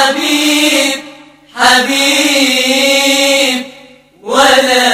حبيب حبيب ولا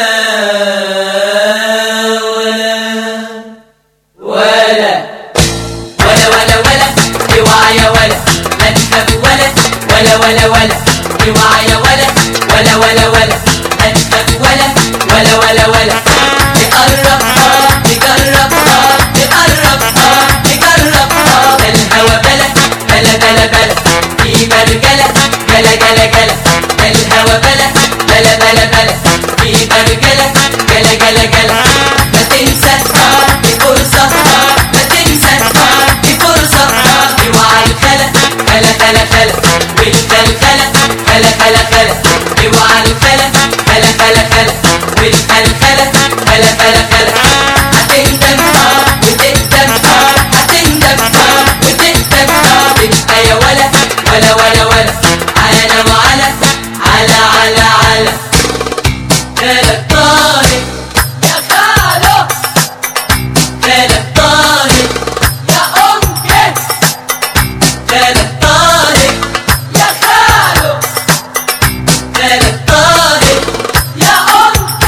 ولا ولا ولا ولا اوعى يا ولا لا تخاف ولا ولا ولا ولا اوعى يا ولا ولا ولا ولا لا تخاف ولا ولا ولا ولا نقرب نجرب نقرب نجرب ده الهوا بلا بلا بلا بلا في برجلة جلا جلا جلا ده الهوا بلا بلا بلا بلا في برجلة جلا جلا جلا ما تنسى دي فرصة ما تنسى دي فرصة اوعى الخلا خلا خلا خلا والخلخلة خلا خلا خلا اوعى الخلا خلا خلا خلا والخلخلة خلا خلا خلا هتندم وتندم هتندم وتندم تبقى يا ولا ولا ولا ولا على وعلى على على على خالك طارق يا خالو خالك طارق يا أمك خالك طارق يا خالو خالك طارق يا أمك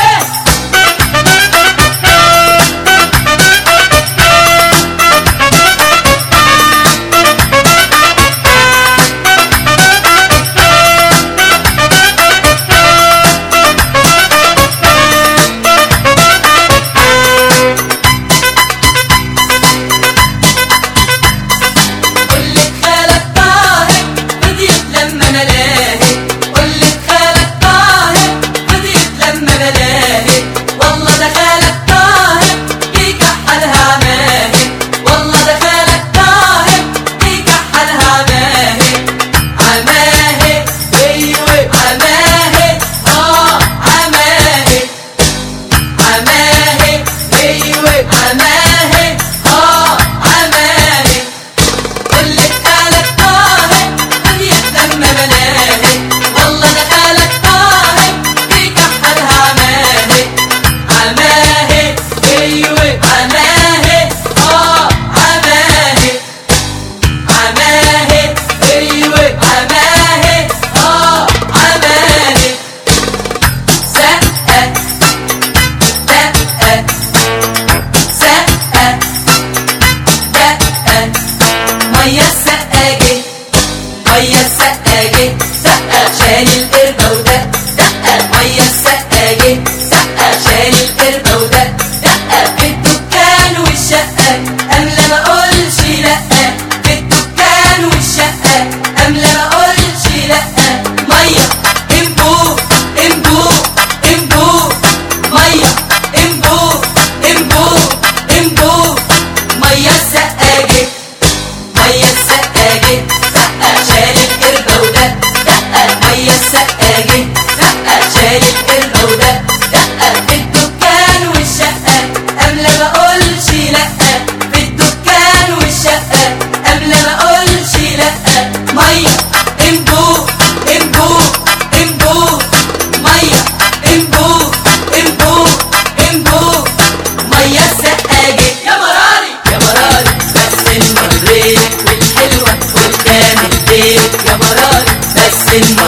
قولك خالك طارق فضيت لما انا لاهي قولك خالك طارق فضيت لما انا لاهي والله ده خالك طارق بيكحلها عماهي والله ده خالك طارق بيكحلها عماهي عماهي ايوه عماهي عماهي عماهي ايوه عماهي عماهي قولك خالك طارق فضيت لما بلاهي والله ده خالك طارق بيكحلها عماهي عماهي ايوه عماهي عماهي عماهي ايوه عماهي عماهي سقة دقة سقة دقة مية السقاجة مية السقاجة سقة شال القربة ودق دقة مية السقاجة سقة شال القربة ودق دقة في الدكان والشقة أملى ما أقولش لأ في الدكان والشقة أملى ما أقولش لأ مية انبوب انبوب انبوب مية انبوب انبوب انبوب مية السقاجة مية السقاجة سقة شال القربة ودق دقة مية السقاجة سقة شال القربة ودق دقة في الدكان والشقة أملى ما أقولش لأ في الدكان والشقة أملى ما أقولش لأ مية انبوب انبوب انبوب مية انبوب انبوب انبوب مية السقاجة يا مراري يا مراري بس المريت والحلوة قدام البيت يا مراري بس المريت